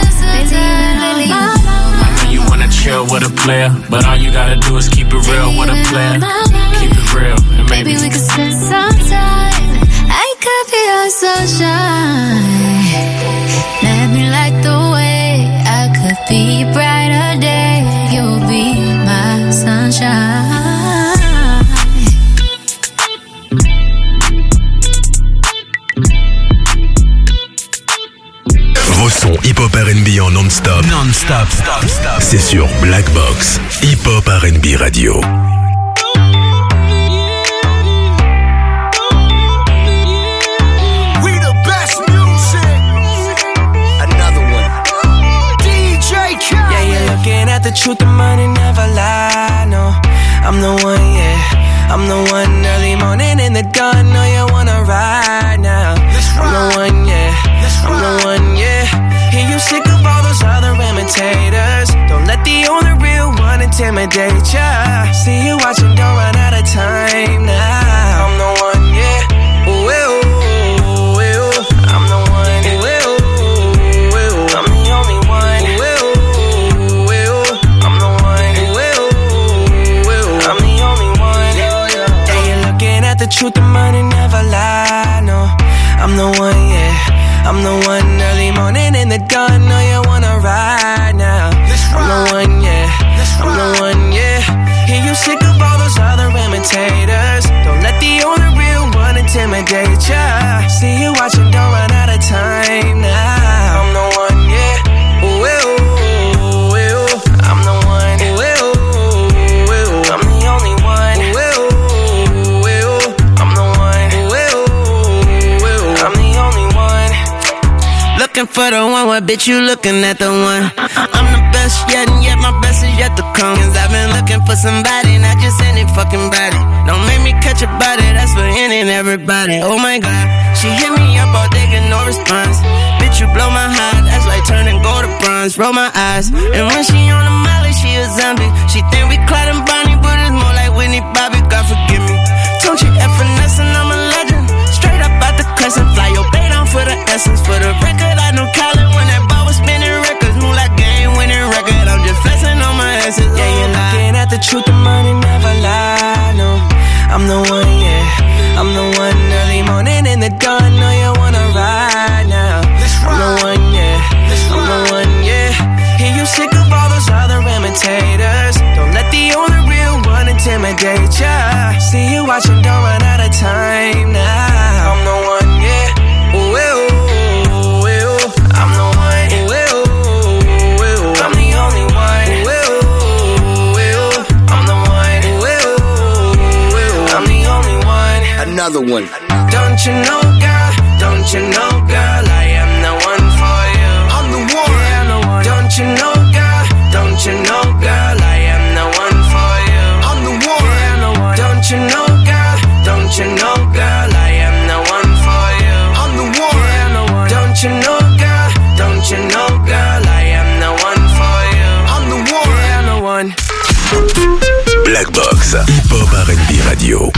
Chill with a player, but all you gotta do is keep it real with a player. Keep it real, and maybe we could spend some time. I could be your sunshine. Let me light the way. I could be a brighter day. You'll be my sunshine. non-stop, c'est sur Black Box, Hip Hop R&B Radio. We the best music. Another one. DJ Khaled. Yeah, you're looking at the truth, the money never lie. No, I'm the one, yeah. I'm the one early morning in the dawn. Know you wanna ride now. I'm the one, yeah. I'm the one, yeah. Hear you sick of all those other imitators. Don't let the only real one intimidate ya. See you watching, don't run out of time now. I'm the one, yeah. Ooh, ooh, ooh, ooh. I'm the one, ooh, ooh, ooh. I'm the only one, ooh, ooh, ooh. I'm the one, ooh, ooh, ooh. I'm the only one. Yeah, you're looking at the truth, the money never lie. No, I'm the one, yeah. I'm the one early morning in the dawn. Know you wanna ride now. I'm the one, yeah. I'm the one, yeah. Hear you sick of all those other imitators. Don't let the only real one intimidate ya. See you watching, don't run out of time now. I'm the one, yeah. Ooh, ooh, ooh. I'm the one, ooh, ooh, ooh. I'm the only one, ooh, ooh, ooh. I'm the one, ooh, ooh, ooh. I'm the only one. Looking for the one, what bitch you looking at the one? I'm the best yet, and yet my best is yet to come. Cause I've been looking for somebody, not just any fucking body. Don't make me catch a body, that's for any and everybody. Oh my god, she hit me up all day, get no response. Bitch, you blow my heart, that's like turning gold to bronze. Roll my eyes, and when she on the molly, she a zombie. She think we Clyde and Bonnie, but it's more like Whitney Bobby, God forgive me. Don't you F&S and I'm a legend. Straight up out the crescent, fly your bait on for the essence. For the record, I knew Colin when that ball was spinning records. Move like game winning record, I'm just flexing on my essence. Yeah, you're looking at the truth, the money never lie. No, I'm the one, yeah. I'm the one early morning in the dawn. Know you wanna ride now. I'm the one, yeah. I'm the one, yeah. Hear you sick of all those other imitators. Don't let the only real one intimidate ya. See you watching, don't run out of time now. I'm the one, yeah. Ooh, ooh, ooh. I'm the one, ooh, ooh, ooh. I'm the only one, ooh, ooh, ooh. I'm the one, ooh, ooh, ooh. I'm the only one. Another one. Don't you know, girl? Don't you know, girl? I am the one for you. I'm the one. Yeah, I'm the one. Don't you know, girl? Don't you know, girl? I am the one for you. I'm the one. Yeah, I'm the one. Don't you know, girl? Don't you know, girl? I am the one for you. I'm the one. Yeah, I'm the one. Don't you know, girl? Don't you know, girl? I am the one for you. I'm the one. Yeah, I'm the one. Black Box, Hip Hop R&B Radio.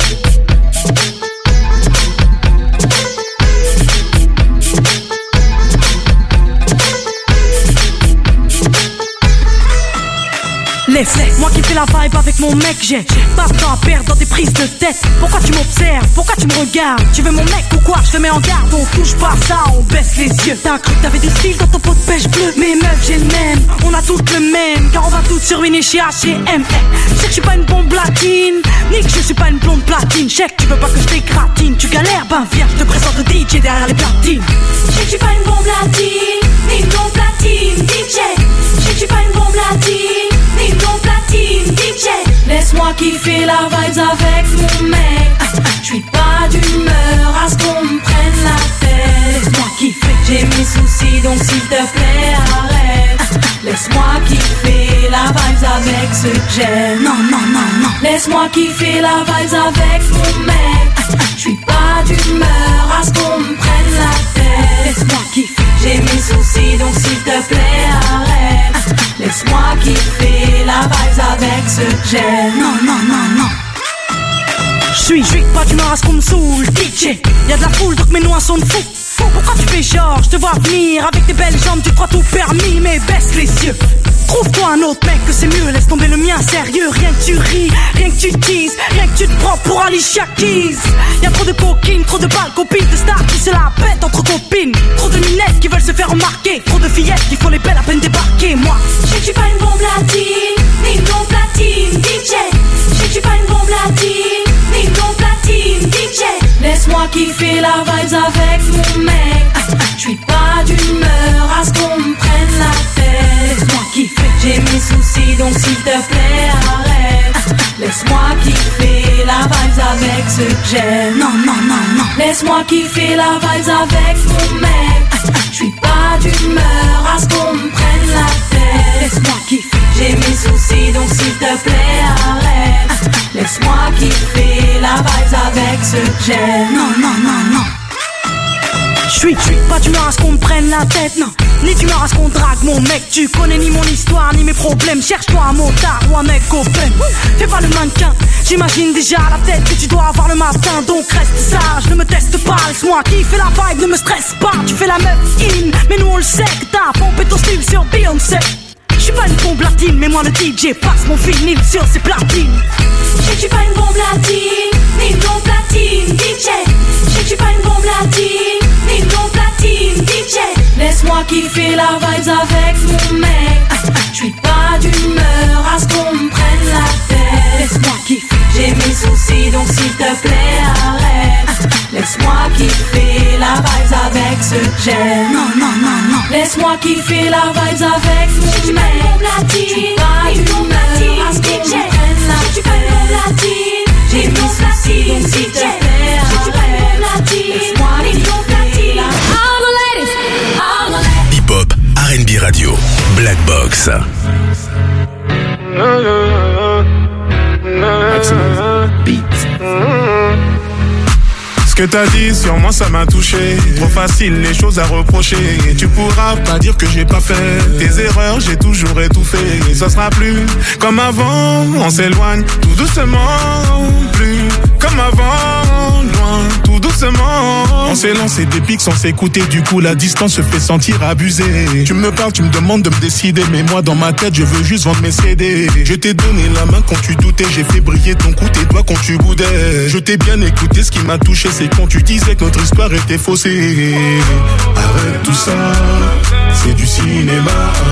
Moi qui fais la vibe avec mon mec, j'ai pas de temps à perdre dans des prises de tête. Pourquoi tu m'observes? Pourquoi tu me regardes? Tu veux mon mec ou quoi? Je te mets en garde, on touche pas ça, on baisse les yeux. T'as cru que t'avais du style dans ton pot de pêche bleu. Mais meuf, j'ai le même, on a toutes le même. Car on va toutes se ruiner chez H&M. Je sais que je suis pas une bombe latine, ni que je suis pas une blonde platine. Je sais que tu veux pas que je t'écratine. Tu galères, ben viens, je te présente le DJ derrière les platines. Je sais que je suis pas une bombe latine, ni une blonde platine, DJ. Je sais que je suis pas une bombe latine, ni une blonde platine, DJ. Laisse-moi kiffer la vibes avec mon mec. Je suis pas d'humeur à ce qu'on me prenne la tête. Laisse-moi kiffer, j'ai mes soucis donc s'il te plaît arrête. Laisse-moi kiffer la vibes avec ceux que j'aime. Non, non, non, non. Laisse-moi kiffer la vibes avec mon mec. Je suis pas d'humeur à ce qu'on me prenne la tête. Laisse-moi kiffer, j'ai mes soucis donc s'il te plaît arrête. Laisse-moi kiffer la vibes avec ceux que j'aime. non, non, non, non. J'suis pas d'humeur à ce qu'on me saoule, DJ. Y'a de la foule donc mes noix sont de fous. Pourquoi tu fais genre, je te vois venir avec tes belles jambes, tu crois tout permis, mais baisse les yeux. Trouve-toi un autre mec que c'est mieux, laisse tomber le mien, sérieux. Rien que tu ris, rien que tu teases, rien que tu te prends pour Alicia Keys. Y'a trop de coquines, trop de balles, copines de stars qui se la pètent entre copines. Trop de minettes qui veulent se faire remarquer, trop de fillettes qui font les belles à peine débarquer. Moi, je sais que je suis pas une bombe latine, ni une blonde platine, DJ. Je sais que je suis pas une bombe latine, ni une blonde platine, DJ. Laisse-moi kiffer la vibes avec mon mec. Je suis pas d'humeur à ce qu'on me prenne la tête. donc s'il te plaît arrête. Laisse-moi kiffer la vibes avec ceux que j'aime. Non, non, non, non. Laisse-moi kiffer la vibes avec mon mec. J'suis pas d'humeur à ce qu'on me prenne la tête. Laisse-moi kiffer. J'ai mes soucis donc s'il te plaît arrête. Laisse-moi kiffer la vibes avec ceux que j'aime. Non, non, non, non. J'suis pas d'humeur à ce qu'on me prenne la tête, non. Ni d'humeur à ce qu'on drague mon mec. Tu connais ni mon histoire ni mes problèmes. Cherche-toi un motard ou un mec open. Fais pas le mannequin, j'imagine déjà la tête que tu dois avoir le matin. Donc reste sage, ne me teste pas. Laisse-moi kiffer la vibe, ne me stresse pas. Tu fais la meuf in, mais nous on le sait que t'as pompé ton style sur Beyoncé. J'suis pas une bombe latine, mais moi le DJ passe mon vinyle sur ses platines. J'suis pas une bombe latine, ni une bombe platine, DJ. J'suis pas une bombe latine, ni une bombe platine, DJ. Laisse-moi kiffer la vibes avec mon mec. J'suis pas d'humeur à ce qu'on me prenne la tête. Laisse-moi kiffer. J'ai mes soucis donc s'il te plaît arrête. Laisse-moi kiffer la vibes avec ceux que j'aime. Non, non, non, non. Laisse-moi kiffer la vibes avec mon mec. J'suis pas d'humeur à ce qu'on me prenne la tête. J'suis pas une bombe latine, j'ai mes soucis donc s'il te plaît arrête. Laisse-moi kiffer la Hip-hop, R&B radio, Black Box. Ce que t'as dit sur moi ça m'a touché. Trop facile les choses à reprocher. Et tu pourras pas dire que j'ai pas fait tes erreurs, j'ai toujours étouffé. Et ça sera plus comme avant. On s'éloigne tout doucement. Plus comme avant. Loin tout doucement. On s'est lancé des pics sans s'écouter. Du coup la distance se fait sentir abusée. Tu me parles, tu me demandes de me décider. Mais moi dans ma tête je veux juste vendre mes CD. Je t'ai donné la main quand tu doutais. J'ai fait briller ton cou, tes doigts quand tu boudais. Je t'ai bien écouté, ce qui m'a touché c'est quand tu disais que notre histoire était faussée. Arrête tout ça, c'est du cinéma.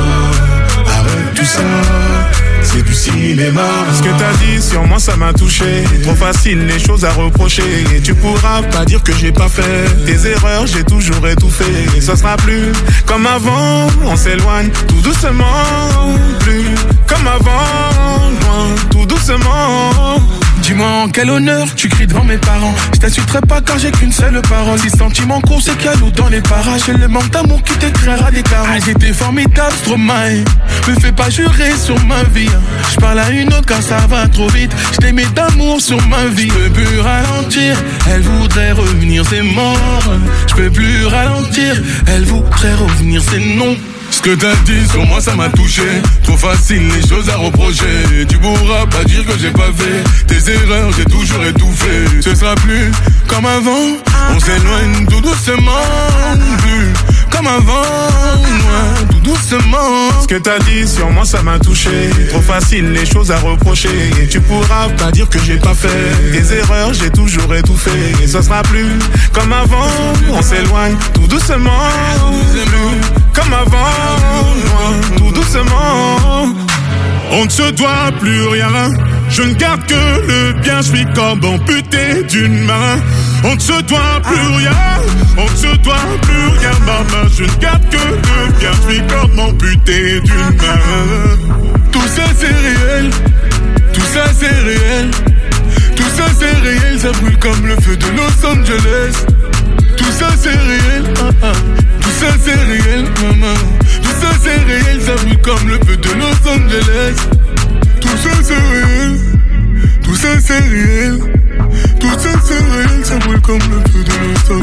Arrête tout ça, c'est du cinéma. Ce que t'as dit sur moi ça m'a touché. Trop facile les choses à reprocher. Et tu pourras pas dire que j'ai pas fait tes erreurs, j'ai toujours étouffé. Et ça sera plus comme avant. On s'éloigne tout doucement. Plus comme avant. Loin tout doucement. Dis-moi en quel honneur tu cries devant mes parents. Je t'insulterai pas car j'ai qu'une seule parole. Si sentiment court c'est qu'il y a l'eau dans les parages. J'ai le manque d'amour qui t'écrira des carottes. Ah, j'étais formidable, Stromae. Me fais pas jurer sur ma vie. Je parle à une autre car ça va trop vite. Je t'aimais d'amour sur ma vie. Je peux plus ralentir, elle voudrait revenir, c'est mort. Je peux plus ralentir, elle voudrait revenir, c'est non. Ce que t'as dit sur moi ça m'a touché. Trop facile les choses à reprocher. Tu pourras pas dire que j'ai pas fait tes erreurs, j'ai toujours étouffé. Ce sera plus comme avant. On s'éloigne tout doucement. Plus comme avant. Loin tout doucement. Ce que t'as dit sur moi ça m'a touché. Trop facile les choses à reprocher. Et tu pourras pas dire que j'ai pas fait tes erreurs, j'ai toujours étouffé. Et ce sera plus comme avant. On s'éloigne tout doucement. Plus comme avant. Loin, tout doucement. On ne se doit plus rien. Je ne garde que le bien. Je suis comme amputé d'une main. On ne se doit plus rien. On ne se doit plus rien, maman. Je ne garde que le bien. Je suis comme amputé d'une main. Tout ça c'est réel. Tout ça c'est réel. Tout ça c'est réel. Ça brûle comme le feu de Los Angeles. Tout ça c'est réel. Tout ça c'est réel, maman. Tout ça c'est réel, ça brûle comme le feu de Los Angeles. Tout ça c'est réel. Tout ça c'est réel. Tout ça c'est réel, ça brûle comme le feu de Los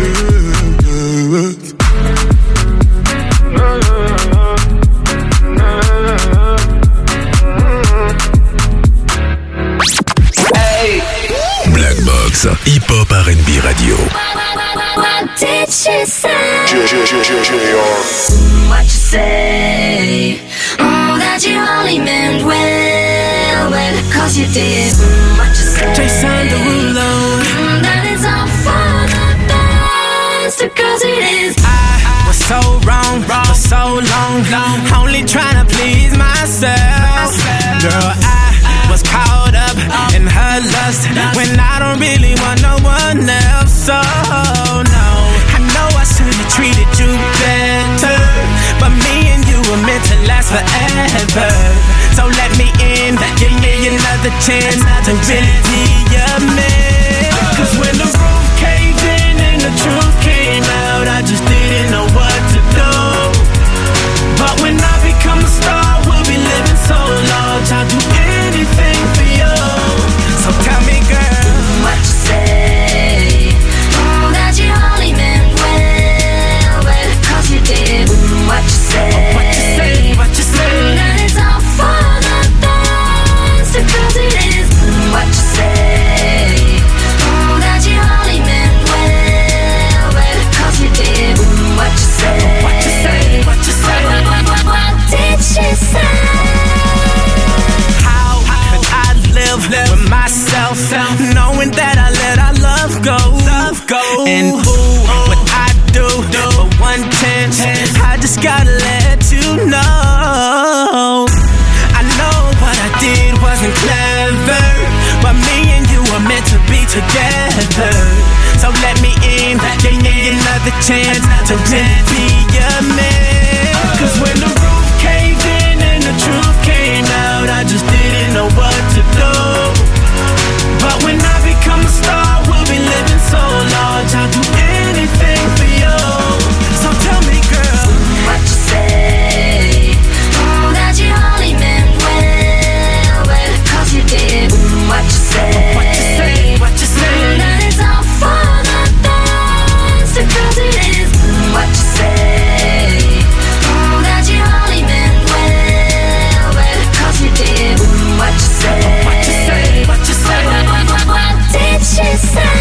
Angeles. Hey. Black Box, hip-hop R&B radio. What did she say? What you say? That you only meant well, cause you did. What you say? Jason Derulo. That it's all for the best, cause it is. I was so wrong for so long, only trying to please myself. Girl, I was caught up in her lust when I don't really want no one else. So no, I know I should have treated you better, but me and you were meant to last forever. So chance to really be your man. Cause when the roof caved in and the truth came out, I just didn't know what to do. But when I become a star, we'll be living so large, I'll do anything for you. So tell me, girl, what you say? That you only meant well, well, cause you did. What you say? What you say? What you say? That it's all for nothing, so cause it is. What you say? That you only meant well, well, cause you did. What you say? What you say? What you say? What did she say? How could I live with myself, knowing that I let our love go? And who would I do for one chance? I just gotta let you know. I know what I did wasn't clever, but me and you are meant to be together. So let me in, give me another chance to really be your man. Cause when the roof caved in and the truth came out, I just didn't know what to do. But when I become a star, we'll be living so large, I'll do anything for you. So tell me, girl, what you say? That you only meant well, well, cause you did. What you say? What you say? What you say? That it's all for nothing, so cause it is. What you say? That you only meant well, well, cause you did. What you say? What you say? What you say? What did she say?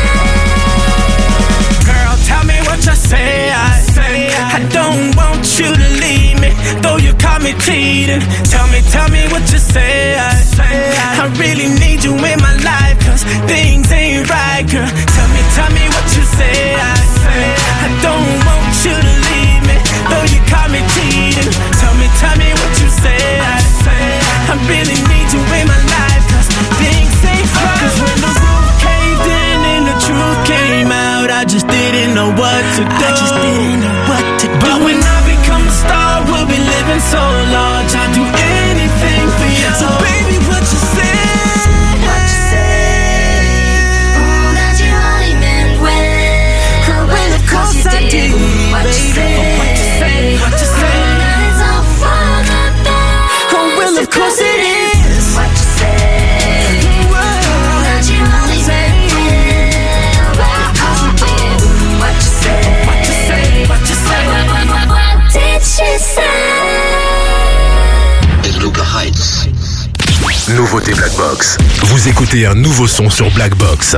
Girl, tell me what you say. I don't want you to leave me, though you caught me cheating. Tell me what you say. I really need you in my life, cause things ain't right, girl. Tell me what you say. I don't want you to leave me, though you caught me cheating. Tell me what you say. I really need you in my life, cause things ain't right. Cause when the roof caved in and the truth came out, I just didn't know what to do. But when I become a star, we'll be living so large, I'll do anything for you. So baby, what you say? What you say? That you only meant well, well, of course you did. What you say? What you say? What you say? That it's all for nothing. Oh, well, of course it is. What you say? That you only meant well, well, of course you did. What you say? What you say? What you say? What did she say? Luca Heights. Nouveauté Black Box. Vous écoutez un nouveau son sur Black Box.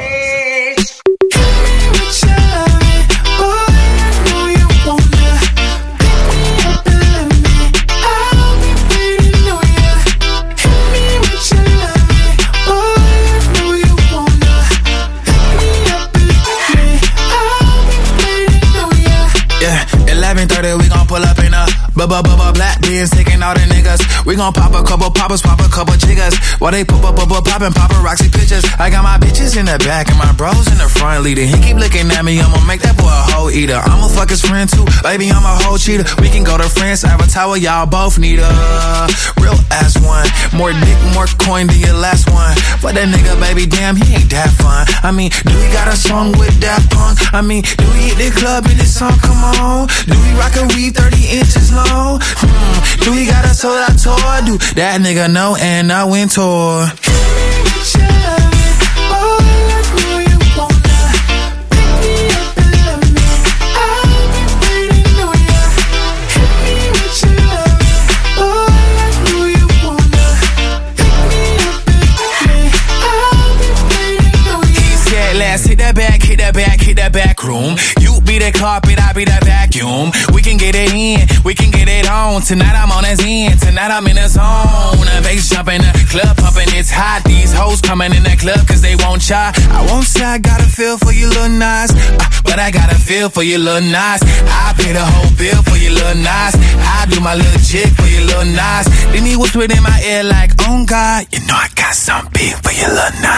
We gon' pull up in a black Benz, taking all the niggas. We gon' pop a couple poppers, pop a couple jiggers. While they poppin' paparazzi pictures. I got my bitches in the back and my bros in the front leader. He keep looking at me, I'ma make that boy a hoe eater. I'ma fuck his friend too, baby, I'm a whole cheater. We can go to France, Avatar, y'all both need a real ass one. More dick, more coin than your last one. But that nigga, baby, damn, he ain't that fun. I mean, do we got a song with Daft Punk? I mean, do we hit the club in this song? Come on. Do we rock a weed 30 inches long? Do we got a sold out tour? Do that nigga know and I went tour. Hit that back room. You be the carpet, I be the vacuum. We can get it in, we can get it on. Tonight I'm on his end, tonight I'm in the zone. The bass jumping, the club pumping, it's hot. These hoes coming in the club cause they won't try. I won't say I got a feel for you little nice, but I got a feel for you little nice. I pay the whole bill for you little nice. I do my little jig for you little nice. Then he whispered in my ear like, oh God, you know I got something big for you little nice.